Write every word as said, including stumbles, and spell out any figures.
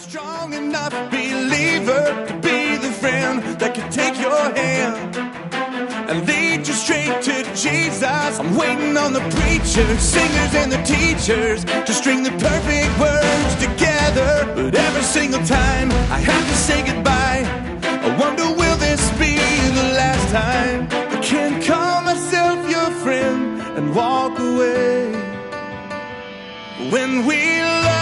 strong enough believer to be the friend that can take your hand and lead you straight to Jesus. I'm waiting on the preachers, singers, and the teachers to string the perfect words together. But every single time I have to say goodbye, I wonder, will this be the last time I can call myself your friend and walk away? When we love